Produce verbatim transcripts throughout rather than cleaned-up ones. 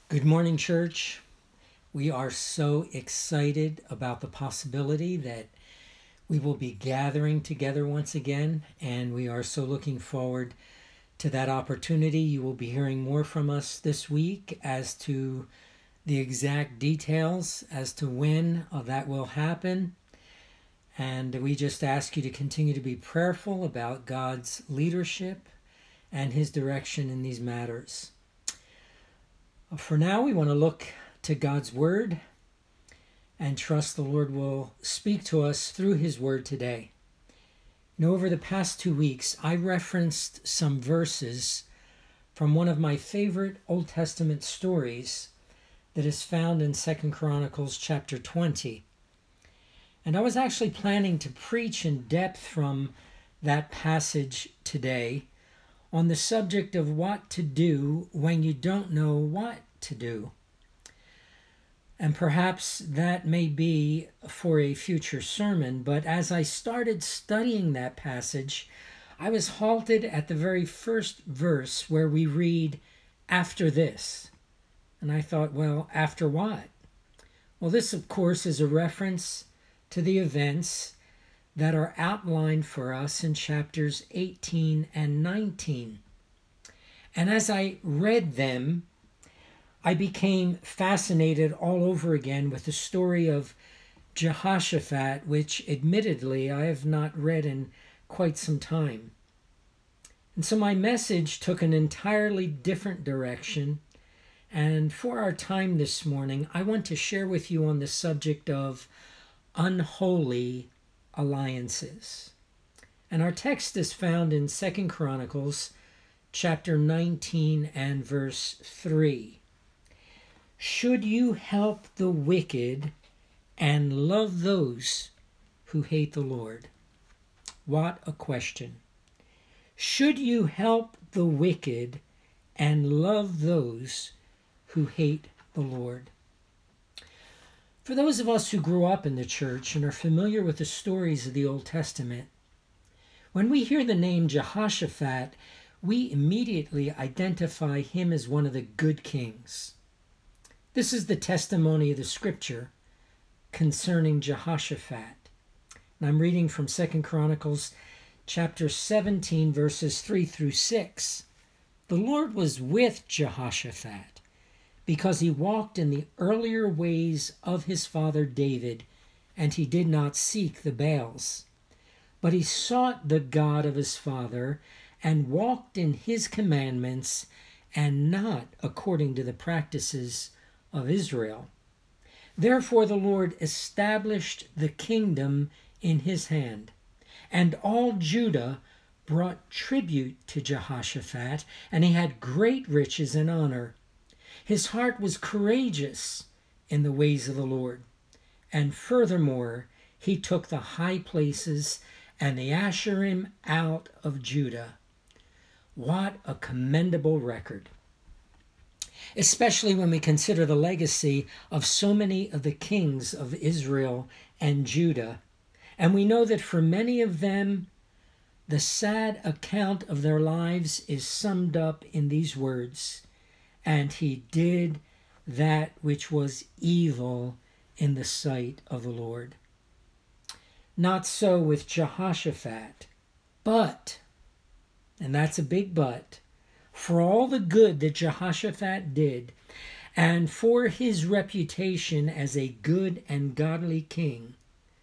Good morning, church. We are so excited about the possibility that we will be gathering together once again, and we are so looking forward to that opportunity. You will be hearing more from us this week as to the exact details as to when uh, that will happen. And we just ask you to continue to be prayerful about God's leadership and his direction in these matters. For now, we want to look to God's Word and trust the Lord will speak to us through his Word today. You know, over the past two weeks, I referenced some verses from one of my favorite Old Testament stories that is found in Second Chronicles chapter twenty. And I was actually planning to preach in depth from that passage today on the subject of what to do when you don't know what to do. And perhaps that may be for a future sermon, but as I started studying that passage, I was halted at the very first verse where we read, "After this." And I thought, well, after what? Well, this, of course, is a reference to the events that are outlined for us in chapters eighteen and nineteen. And as I read them, I became fascinated all over again with the story of Jehoshaphat, which admittedly I have not read in quite some time. And so my message took an entirely different direction. And for our time this morning, I want to share with you on the subject of unholy alliances. And our text is found in Second Chronicles chapter nineteen and verse three. Should you help the wicked and love those who hate the Lord? What a question. Should you help the wicked and love those who hate the Lord? For those of us who grew up in the church and are familiar with the stories of the Old Testament, when we hear the name Jehoshaphat, we immediately identify him as one of the good kings. This is the testimony of the scripture concerning Jehoshaphat. And I'm reading from Second Chronicles chapter seventeen, verses three through six. The Lord was with Jehoshaphat because he walked in the earlier ways of his father David, and he did not seek the Baals. But he sought the God of his father and walked in his commandments and not according to the practices of Israel. Therefore the Lord established the kingdom in his hand, and all Judah brought tribute to Jehoshaphat, and he had great riches and honor. His heart was courageous in the ways of the Lord, and furthermore he took the high places and the Asherim out of Judah. What a commendable record, especially when we consider the legacy of so many of the kings of Israel and Judah. And we know that for many of them, the sad account of their lives is summed up in these words, "And he did that which was evil in the sight of the Lord." Not so with Jehoshaphat, but, and that's a big but, for all the good that Jehoshaphat did, and for his reputation as a good and godly king,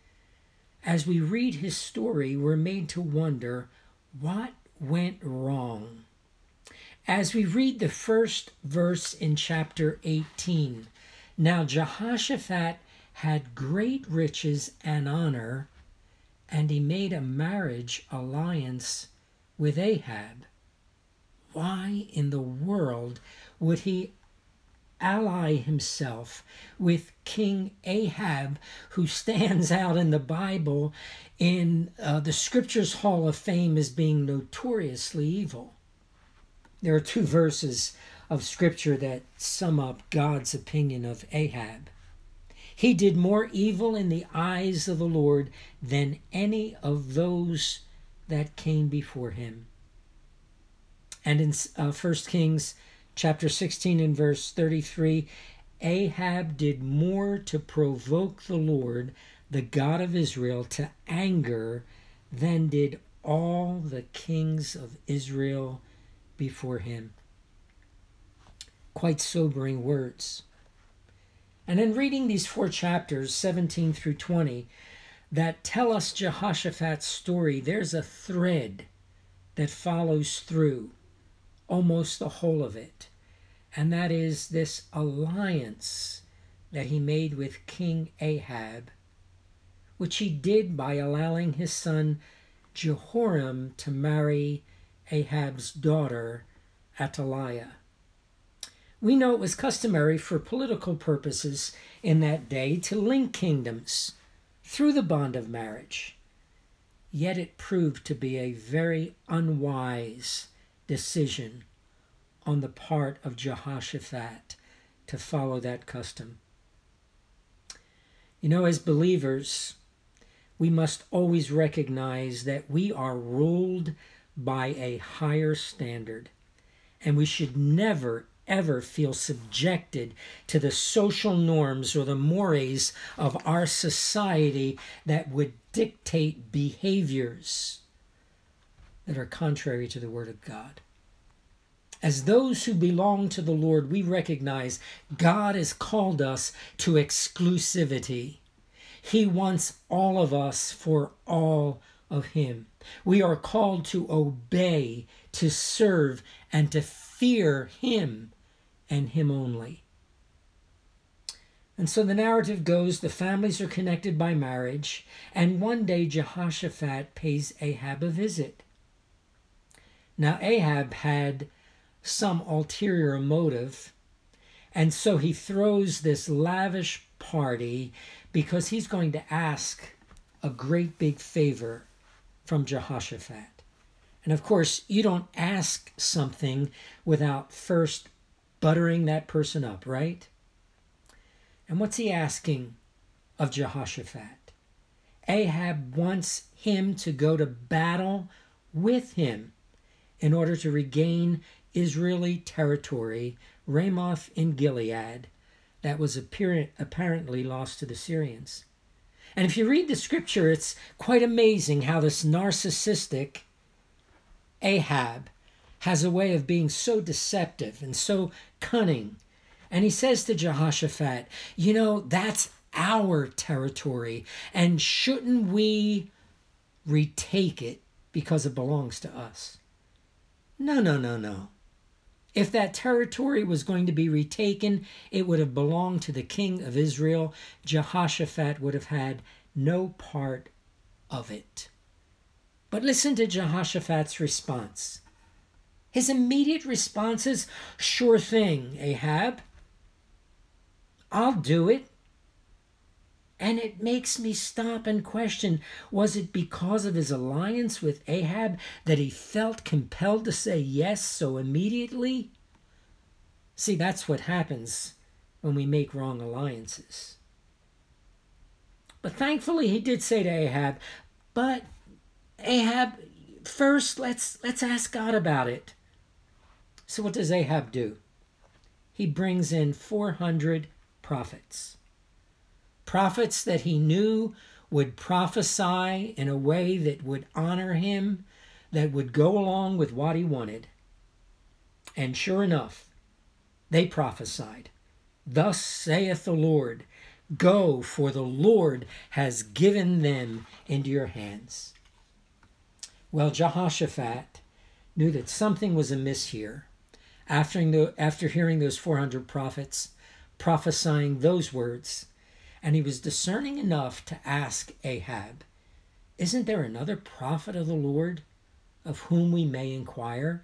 as we read his story, we're made to wonder what went wrong. As we read the first verse in chapter eighteen, now Jehoshaphat had great riches and honor, and he made a marriage alliance with Ahab. Why in the world would he ally himself with King Ahab, who stands out in the Bible in uh, the Scriptures Hall of Fame as being notoriously evil? There are two verses of Scripture that sum up God's opinion of Ahab. He did more evil in the eyes of the Lord than any of those that came before him. And in uh, First Kings chapter sixteen and verse thirty-three, Ahab did more to provoke the Lord, the God of Israel, to anger than did all the kings of Israel before him. Quite sobering words. And in reading these four chapters, seventeen through twenty, that tell us Jehoshaphat's story, there's a thread that follows through almost the whole of it. And that is this alliance that he made with King Ahab, which he did by allowing his son Jehoram to marry Ahab's daughter, Athaliah. We know it was customary for political purposes in that day to link kingdoms through the bond of marriage. Yet it proved to be a very unwise decision on the part of Jehoshaphat to follow that custom. You know, as believers, we must always recognize that we are ruled by a higher standard, and we should never ever feel subjected to the social norms or the mores of our society that would dictate behaviors that are contrary to the Word of God. As those who belong to the Lord, we recognize God has called us to exclusivity. He wants all of us for all of Him. We are called to obey, to serve, and to fear Him and Him only. And so the narrative goes, the families are connected by marriage, and one day Jehoshaphat pays Ahab a visit. Now Ahab had some ulterior motive, and so he throws this lavish party because he's going to ask a great big favor from Jehoshaphat. And of course, you don't ask something without first buttering that person up, right? And what's he asking of Jehoshaphat? Ahab wants him to go to battle with him in order to regain Israeli territory, Ramoth in Gilead, that was apparent, apparently lost to the Syrians. And if you read the scripture, it's quite amazing how this narcissistic Ahab has a way of being so deceptive and so cunning. And he says to Jehoshaphat, you know, that's our territory, and shouldn't we retake it because it belongs to us? No, no, no, no. If that territory was going to be retaken, it would have belonged to the king of Israel. Jehoshaphat would have had no part of it. But listen to Jehoshaphat's response. His immediate response is, sure thing, Ahab. I'll do it. And it makes me stop and question, was it because of his alliance with Ahab that he felt compelled to say yes so immediately? See, that's what happens when we make wrong alliances. But thankfully he did say to Ahab, but Ahab, first let's let's ask God about it. So what does Ahab do? He brings in four hundred prophets. Prophets that he knew would prophesy in a way that would honor him, that would go along with what he wanted. And sure enough, they prophesied, thus saith the Lord, go, for the Lord has given them into your hands. Well, Jehoshaphat knew that something was amiss here. After, the, after hearing those four hundred prophets prophesying those words, and he was discerning enough to ask Ahab, isn't there another prophet of the Lord of whom we may inquire?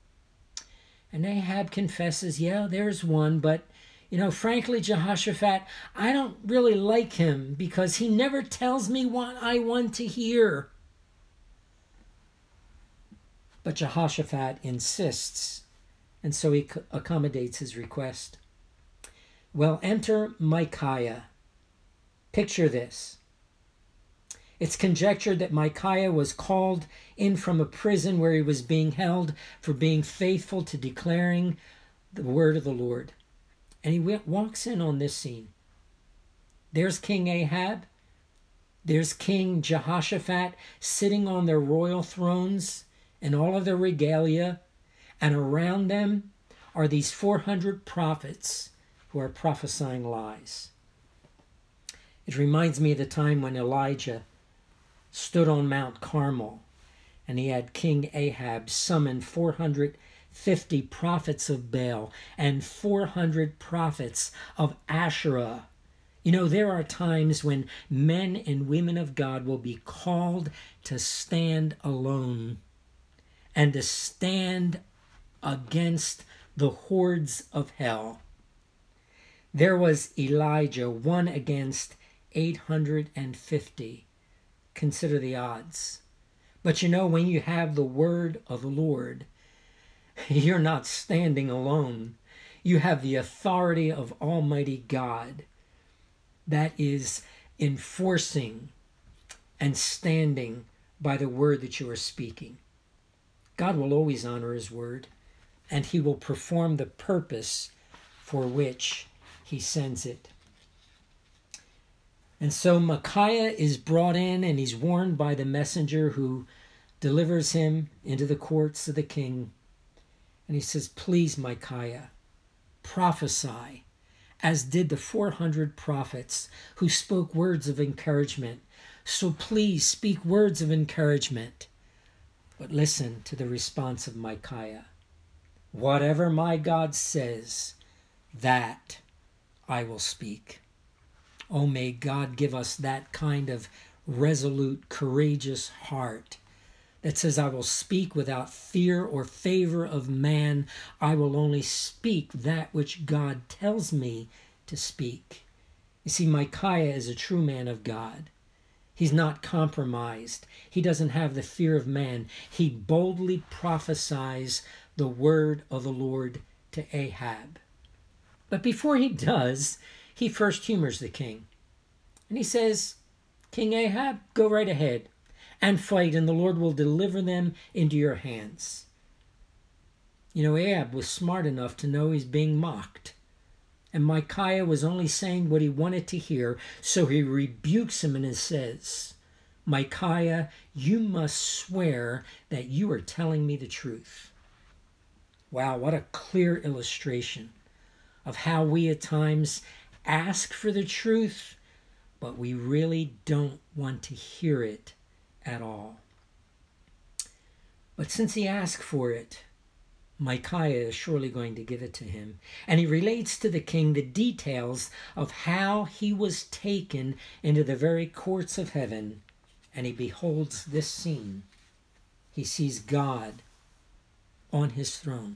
And Ahab confesses, yeah, there's one, but, you know, frankly, Jehoshaphat, I don't really like him because he never tells me what I want to hear. But Jehoshaphat insists, and so he accommodates his request. Well, enter Micaiah. Picture this. It's conjectured that Micaiah was called in from a prison where he was being held for being faithful to declaring the word of the Lord. And he walks in on this scene. There's King Ahab. There's King Jehoshaphat sitting on their royal thrones in all of their regalia. And around them are these four hundred prophets who are prophesying lies. It reminds me of the time when Elijah stood on Mount Carmel and he had King Ahab summon four hundred fifty prophets of Baal and four hundred prophets of Asherah. You know, there are times when men and women of God will be called to stand alone and to stand against the hordes of hell. There was Elijah, one against eight hundred fifty. Consider the odds. But you know, when you have the word of the Lord, you're not standing alone. You have the authority of Almighty God that is enforcing and standing by the word that you are speaking. God will always honor his word, and he will perform the purpose for which he sends it. And so Micaiah is brought in, and he's warned by the messenger who delivers him into the courts of the king. And he says, please, Micaiah, prophesy, as did the four hundred prophets who spoke words of encouragement. So please speak words of encouragement. But listen to the response of Micaiah. Whatever my God says, that I will speak. Oh, may God give us that kind of resolute, courageous heart that says, I will speak without fear or favor of man. I will only speak that which God tells me to speak. You see, Micaiah is a true man of God. He's not compromised. He doesn't have the fear of man. He boldly prophesies the word of the Lord to Ahab. But before he does, he first humors the king. And he says, King Ahab, go right ahead and fight, and the Lord will deliver them into your hands. You know, Ahab was smart enough to know he's being mocked. And Micaiah was only saying what he wanted to hear, so he rebukes him and says, Micaiah, you must swear that you are telling me the truth. Wow, what a clear illustration of how we at times ask for the truth, but we really don't want to hear it at all. But since he asked for it, Micaiah is surely going to give it to him. And he relates to the king the details of how he was taken into the very courts of heaven. And he beholds this scene. He sees God on his throne.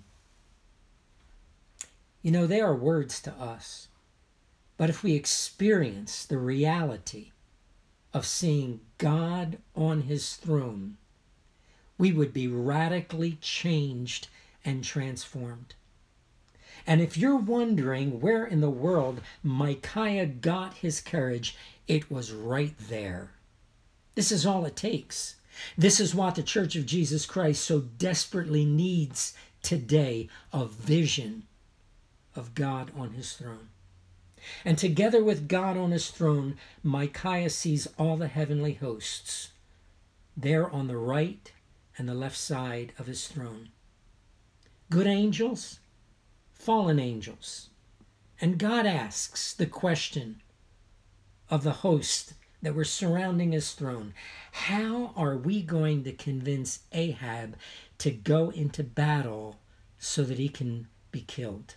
You know, they are words to us. But if we experience the reality of seeing God on his throne, we would be radically changed and transformed. And if you're wondering where in the world Micaiah got his courage, it was right there. This is all it takes. This is what the Church of Jesus Christ so desperately needs today, a vision of God on his throne. And together with God on his throne, Micaiah sees all the heavenly hosts there on the right and the left side of his throne. Good angels, fallen angels. And God asks the question of the host that were surrounding his throne, how are we going to convince Ahab to go into battle so that he can be killed?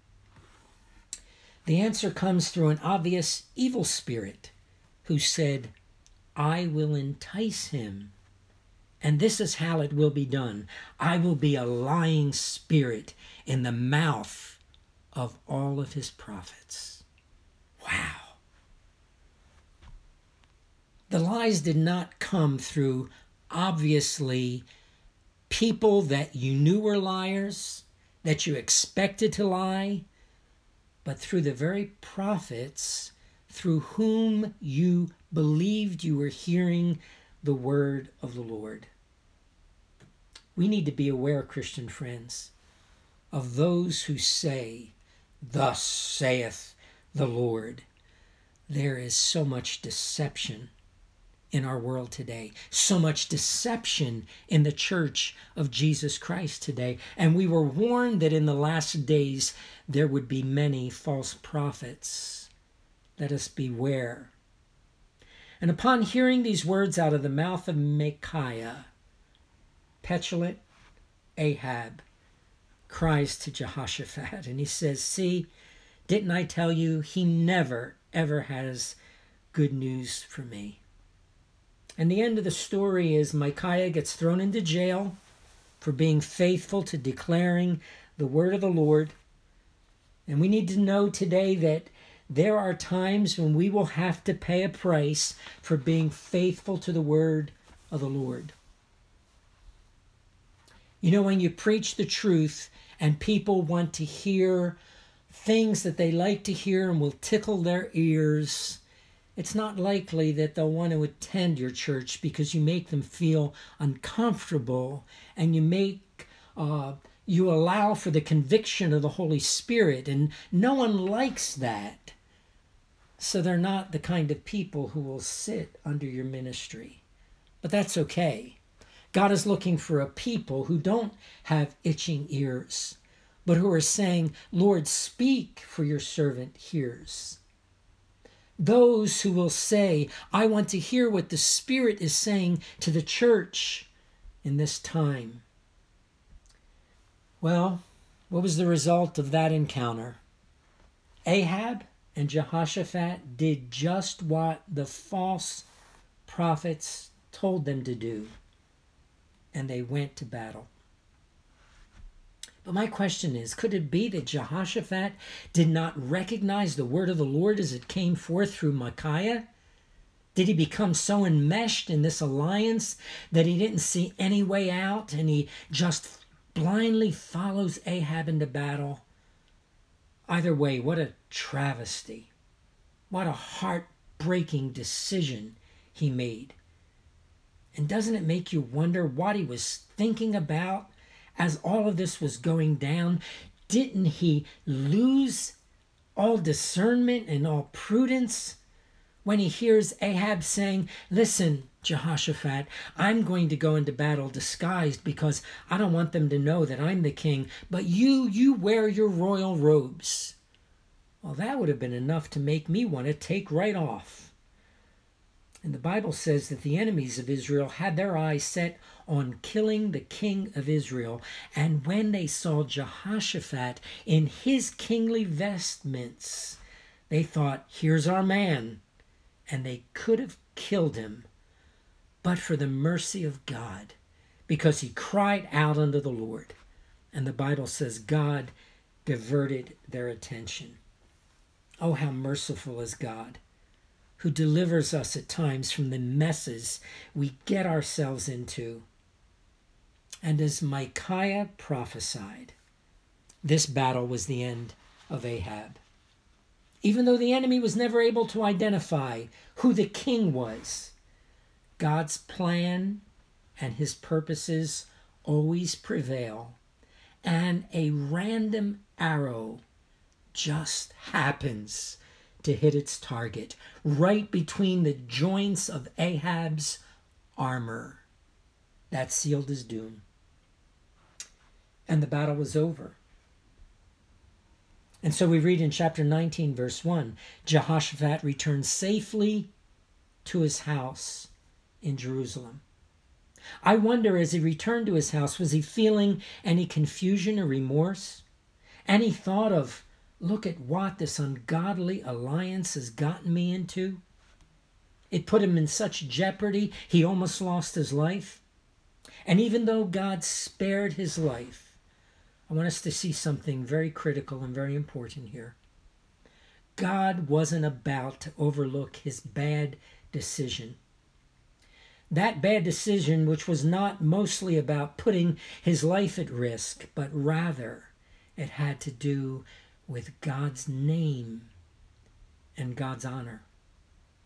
The answer comes through an obvious evil spirit who said, I will entice him. And this is how it will be done. I will be a lying spirit in the mouth of all of his prophets. Wow. The lies did not come through, obviously, people that you knew were liars, that you expected to lie, but through the very prophets through whom you believed you were hearing the word of the Lord. We need to be aware, Christian friends, of those who say, "Thus saith the Lord." There is so much deception in our world today, so much deception in the church of Jesus Christ today. And we were warned that in the last days there would be many false prophets. Let us beware. And upon hearing these words out of the mouth of Micaiah, petulant Ahab cries to Jehoshaphat, and he says, "See, didn't I tell you he never, ever has good news for me?" And the end of the story is Micaiah gets thrown into jail for being faithful to declaring the word of the Lord. And we need to know today that there are times when we will have to pay a price for being faithful to the word of the Lord. You know, when you preach the truth and people want to hear things that they like to hear and will tickle their ears, it's not likely that they'll want to attend your church because you make them feel uncomfortable and you make uh, you allow for the conviction of the Holy Spirit, and no one likes that. So they're not the kind of people who will sit under your ministry. But that's okay. God is looking for a people who don't have itching ears, but who are saying, "Lord, speak, for your servant hears." Those who will say, "I want to hear what the Spirit is saying to the church in this time." Well, what was the result of that encounter? Ahab and Jehoshaphat did just what the false prophets told them to do, and they went to battle. But my question is, could it be that Jehoshaphat did not recognize the word of the Lord as it came forth through Micaiah? Did he become so enmeshed in this alliance that he didn't see any way out and he just blindly follows Ahab into battle? Either way, what a travesty. What a heartbreaking decision he made. And doesn't it make you wonder what he was thinking about as all of this was going down? Didn't he lose all discernment and all prudence when he hears Ahab saying, "Listen, Jehoshaphat, I'm going to go into battle disguised because I don't want them to know that I'm the king, but you, you wear your royal robes." Well, that would have been enough to make me want to take right off. And the Bible says that the enemies of Israel had their eyes set on killing the king of Israel. And when they saw Jehoshaphat in his kingly vestments, they thought, "Here's our man." And they could have killed him, but for the mercy of God, because he cried out unto the Lord. And the Bible says God diverted their attention. Oh, how merciful is God, who delivers us at times from the messes we get ourselves into. And as Micaiah prophesied, this battle was the end of Ahab. Even though the enemy was never able to identify who the king was, God's plan and his purposes always prevail, and a random arrow just happens to hit its target right between the joints of Ahab's armor. That sealed his doom. And the battle was over. And so we read in chapter nineteen, verse one, Jehoshaphat returned safely to his house in Jerusalem. I wonder, as he returned to his house, was he feeling any confusion or remorse? Any thought of, look at what this ungodly alliance has gotten me into? It put him in such jeopardy, he almost lost his life. And even though God spared his life, I want us to see something very critical and very important here. God wasn't about to overlook his bad decision. That bad decision, which was not mostly about putting his life at risk, but rather it had to do with God's name and God's honor.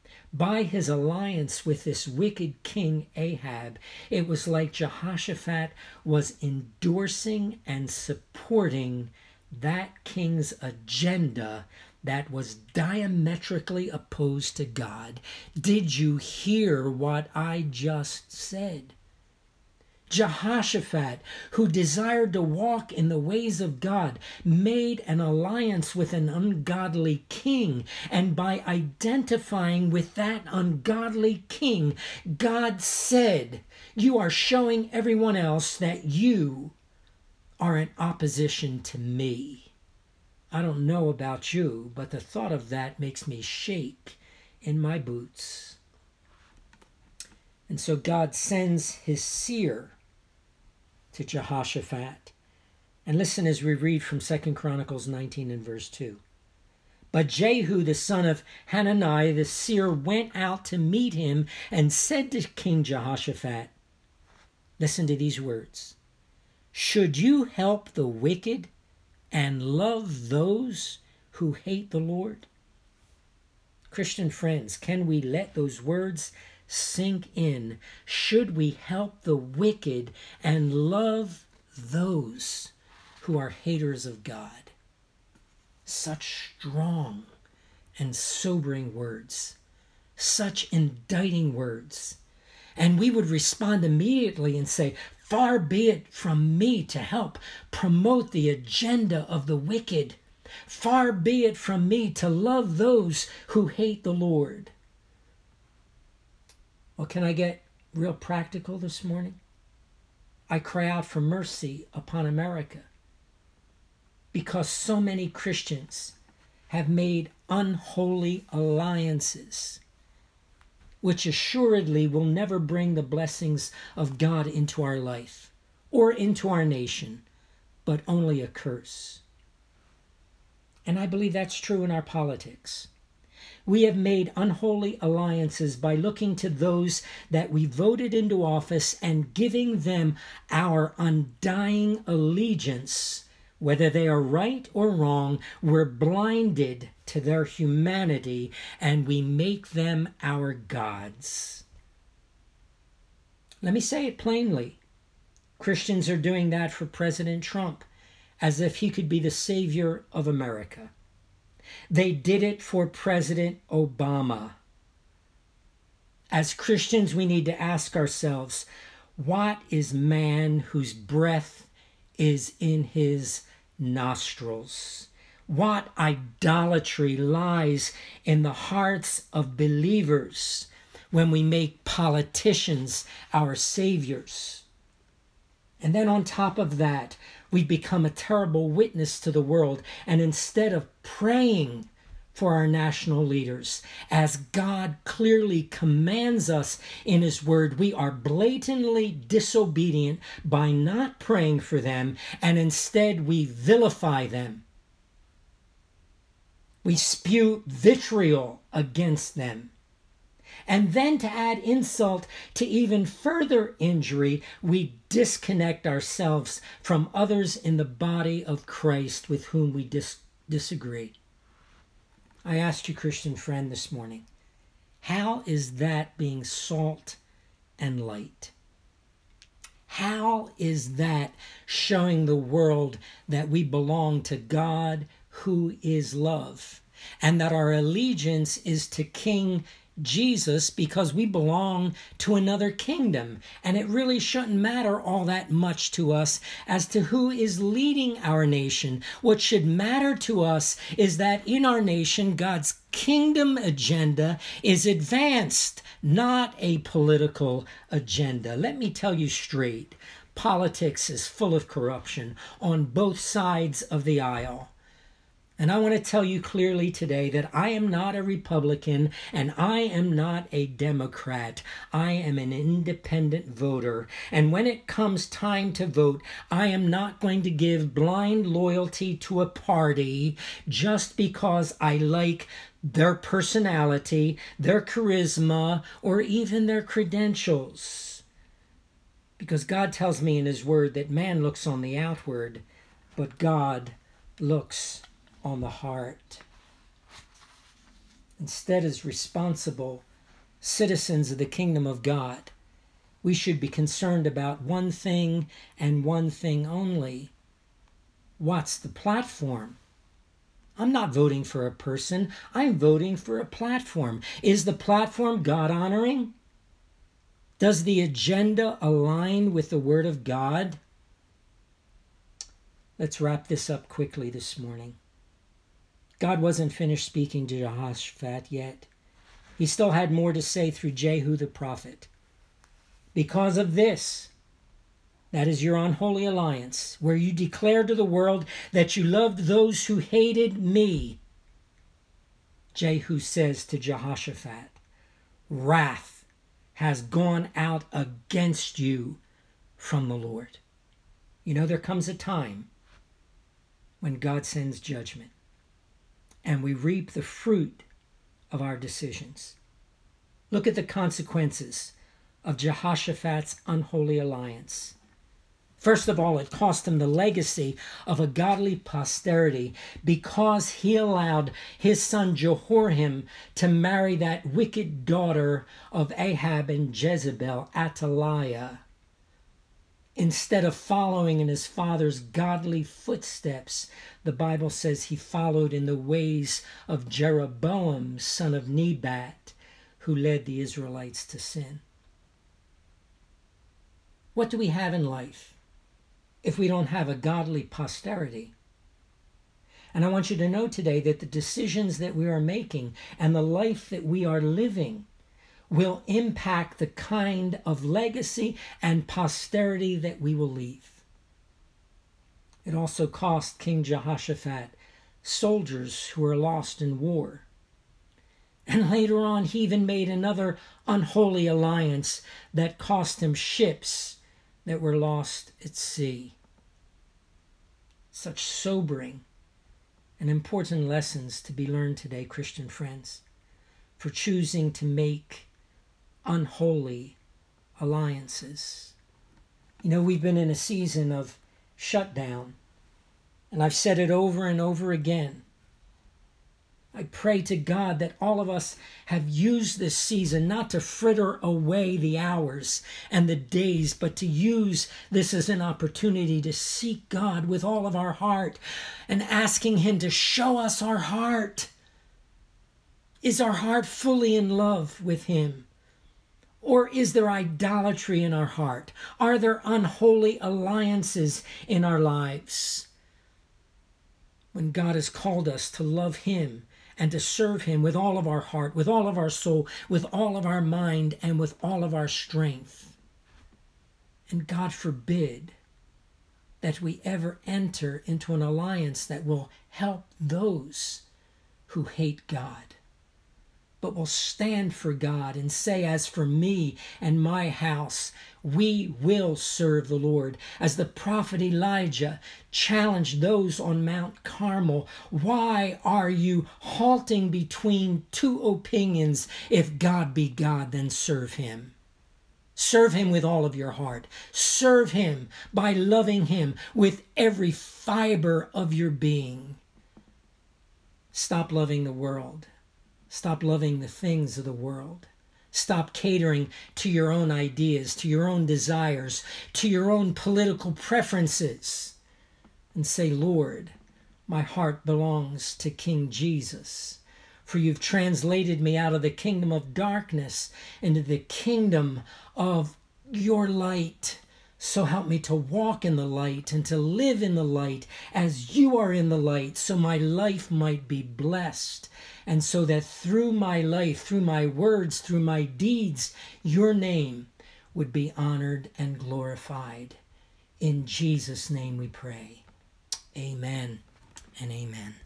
By his alliance with this wicked king Ahab, it was like Jehoshaphat was endorsing and supporting that king's agenda that was diametrically opposed to God. Did you hear what I just said? Jehoshaphat, who desired to walk in the ways of God, made an alliance with an ungodly king. And by identifying with that ungodly king, God said, you are showing everyone else that you are in opposition to me. I don't know about you, but the thought of that makes me shake in my boots. And so God sends his seer to Jehoshaphat. And listen as we read from Second Chronicles nineteen and verse two. But Jehu, the son of Hanani, the seer, went out to meet him and said to King Jehoshaphat, listen to these words, should you help the wicked and love those who hate the Lord? Christian friends, can we let those words sink in? Should we help the wicked and love those who are haters of God? Such strong and sobering words, such indicting words. And we would respond immediately and say, far be it from me to help promote the agenda of the wicked. Far be it from me to love those who hate the Lord. Well, can I get real practical this morning? I cry out for mercy upon America because so many Christians have made unholy alliances, which assuredly will never bring the blessings of God into our life or into our nation, but only a curse. And I believe that's true in our politics. We have made unholy alliances by looking to those that we voted into office and giving them our undying allegiance. Whether they are right or wrong, we're blinded to their humanity and we make them our gods. Let me say it plainly. Christians are doing that for President Trump, as if he could be the savior of America. They did it for President Obama. As Christians, we need to ask ourselves, what is man whose breath is in his nostrils? What idolatry lies in the hearts of believers when we make politicians our saviors? And then on top of that, we become a terrible witness to the world. And instead of praying for our national leaders, as God clearly commands us in his word, we are blatantly disobedient by not praying for them, and instead we vilify them. We spew vitriol against them. And then to add insult to even further injury, we disconnect ourselves from others in the body of Christ with whom we dis- disagree. I asked you, Christian friend, this morning, how is that being salt and light? How is that showing the world that we belong to God who is love, and that our allegiance is to King Jesus because we belong to another kingdom, and it really shouldn't matter all that much to us as to who is leading our nation. What should matter to us is that in our nation, God's kingdom agenda is advanced, not a political agenda. Let me tell you straight, politics is full of corruption on both sides of the aisle. And I want to tell you clearly today that I am not a Republican and I am not a Democrat. I am an independent voter. And when it comes time to vote, I am not going to give blind loyalty to a party just because I like their personality, their charisma, or even their credentials. Because God tells me in his word that man looks on the outward, but God looks on the heart. Instead, as responsible citizens of the kingdom of God, we should be concerned about one thing and one thing only. What's the platform? I'm not voting for a person. I'm voting for a platform. Is the platform God-honoring? Does the agenda align with the Word of God? Let's wrap this up quickly this morning. God wasn't finished speaking to Jehoshaphat yet. He still had more to say through Jehu the prophet. Because of this, that is your unholy alliance, where you declared to the world that you loved those who hated me. Jehu says to Jehoshaphat, wrath has gone out against you from the Lord. You know, there comes a time when God sends judgment, and we reap the fruit of our decisions. Look at the consequences of Jehoshaphat's unholy alliance. First of all, it cost him the legacy of a godly posterity because he allowed his son Jehoram to marry that wicked daughter of Ahab and Jezebel, Athaliah. Instead of following in his father's godly footsteps, the Bible says he followed in the ways of Jeroboam, son of Nebat, who led the Israelites to sin. What do we have in life if we don't have a godly posterity? And I want you to know today that the decisions that we are making and the life that we are living will impact the kind of legacy and posterity that we will leave. It also cost King Jehoshaphat soldiers who were lost in war. And later on, he even made another unholy alliance that cost him ships that were lost at sea. Such sobering and important lessons to be learned today, Christian friends, for choosing to make unholy alliances. You know, we've been in a season of shutdown, and I've said it over and over again. I pray to God that all of us have used this season not to fritter away the hours and the days, but to use this as an opportunity to seek God with all of our heart and asking Him to show us our heart. Is our heart fully in love with Him? Or is there idolatry in our heart? Are there unholy alliances in our lives? When God has called us to love Him and to serve Him with all of our heart, with all of our soul, with all of our mind, and with all of our strength. And God forbid that we ever enter into an alliance that will help those who hate God, but will stand for God and say, as for me and my house, we will serve the Lord. As the prophet Elijah challenged those on Mount Carmel, why are you halting between two opinions? If God be God, then serve Him. Serve Him with all of your heart. Serve Him by loving Him with every fiber of your being. Stop loving the world. Stop loving the things of the world. Stop catering to your own ideas, to your own desires, to your own political preferences. And say, Lord, my heart belongs to King Jesus. For you've translated me out of the kingdom of darkness into the kingdom of your light. So help me to walk in the light and to live in the light as you are in the light, so my life might be blessed. And so that through my life, through my words, through my deeds, your name would be honored and glorified. In Jesus' name we pray. Amen and amen.